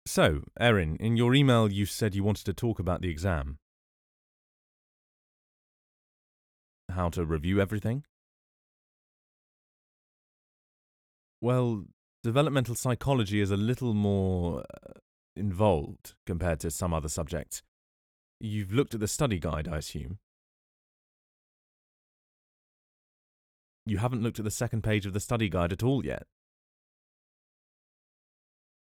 So, Erin, in your email you said you wanted to talk about the exam. How to review everything? Well, developmental psychology is a little more involved compared to some other subjects. You've looked at the study guide, I assume. You haven't looked at the second page of the study guide at all yet.